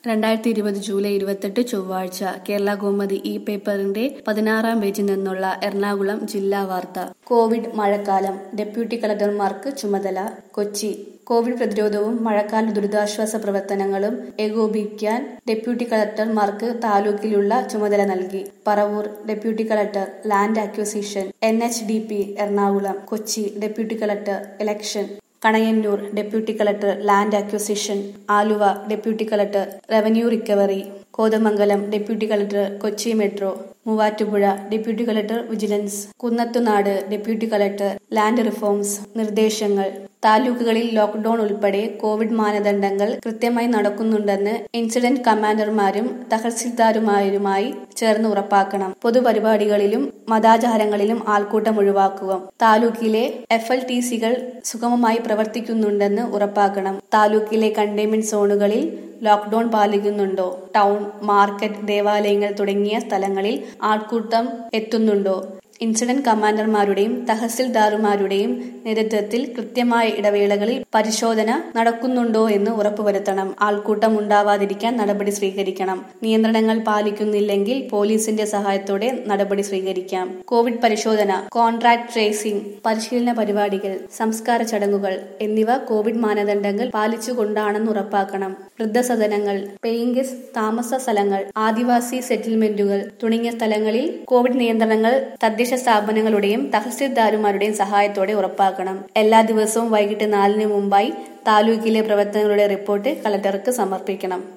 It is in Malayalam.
2020 ജൂലൈ 28 ചൊവ്വാഴ്ച കേരളകൗമുദി ഈ പേപ്പറിന്റെ 16-ാം പേജിൽ നിന്നുള്ള എറണാകുളം ജില്ലാ വാർത്ത. കോവിഡ് മഴക്കാലം ഡെപ്യൂട്ടി കളക്ടർമാർക്ക് ചുമതല. കൊച്ചി കോവിഡ് പ്രതിരോധവും മഴക്കാല ദുരിതാശ്വാസ പ്രവർത്തനങ്ങളും ഏകോപിപ്പിക്കാൻ ഡെപ്യൂട്ടി കളക്ടർമാർക്ക് താലൂക്കിലുള്ള ചുമതല നൽകി. Paravur deputy collector land acquisition, NHDP Ernakulam. Kochi deputy collector election, Kanayannur deputy collector land acquisition, Aluva deputy collector revenue recovery, Kothamangalam deputy collector Kochi metro, Muvattupuzha deputy collector vigilance, Kunnathunad deputy collector land reforms. നിർദ്ദേശങ്ങൾ: താലൂക്കുകളിൽ ലോക്ക്ഡൌൺ ഉൾപ്പെടെ കോവിഡ് മാനദണ്ഡങ്ങൾ കൃത്യമായി നടക്കുന്നുണ്ടെന്ന് ഇൻസിഡന്റ് കമാൻഡർമാരും തഹസിൽദാർമാരുമായി ചേർന്ന് ഉറപ്പാക്കണം. പൊതുപരിപാടികളിലും മതാചാരങ്ങളിലും ആൾക്കൂട്ടം ഒഴിവാക്കുക. താലൂക്കിലെ FLTCകൾ സുഗമമായി പ്രവർത്തിക്കുന്നുണ്ടെന്ന് ഉറപ്പാക്കണം. താലൂക്കിലെ കണ്ടെയ്ൻമെന്റ് സോണുകളിൽ ലോക്ക്ഡൌൺ പാലിക്കുന്നുണ്ടോ? ടൗൺ, മാർക്കറ്റ്, ദേവാലയങ്ങൾ തുടങ്ങിയ സ്ഥലങ്ങളിൽ ആൾക്കൂട്ടം എത്തുന്നുണ്ടോ? ഇൻസിഡന്റ് കമാൻഡർമാരുടെയും തഹസിൽദാർമാരുടെയും നേതൃത്വത്തിൽ കൃത്യമായ ഇടവേളകളിൽ പരിശോധന നടക്കുന്നുണ്ടോ എന്ന് ഉറപ്പുവരുത്തണം. ആൾക്കൂട്ടം ഉണ്ടാവാതിരിക്കാൻ നടപടി സ്വീകരിക്കണം. നിയന്ത്രണങ്ങൾ പാലിക്കുന്നില്ലെങ്കിൽ പോലീസിന്റെ സഹായത്തോടെ നടപടി സ്വീകരിക്കാം. കോവിഡ് പരിശോധന, കോൺട്രാക്ട് ട്രേസിംഗ്, പരിശീലന പരിപാടികൾ, സംസ്കാര ചടങ്ങുകൾ എന്നിവ കോവിഡ് മാനദണ്ഡങ്ങൾ പാലിച്ചുകൊണ്ടാണെന്ന് ഉറപ്പാക്കണം. വൃദ്ധസദനങ്ങൾ, പേയിങ് ഗസ്റ്റ് താമസ സ്ഥലങ്ങൾ, ആദിവാസി സെറ്റിൽമെന്റുകൾ തുടങ്ങിയ സ്ഥലങ്ങളിൽ കോവിഡ് നിയന്ത്രണങ്ങൾ തദ്ദേശ സ്ഥാപനങ്ങളുടെയും തഹസിൽദാർമാരുടെയും സഹായത്തോടെ ഉറപ്പാക്കണം. എല്ലാ ദിവസവും വൈകിട്ട് 4-ന് മുമ്പായി താലൂക്കിലെ പ്രവർത്തനങ്ങളുടെ റിപ്പോർട്ട് കളക്ടർക്ക് സമർപ്പിക്കണം.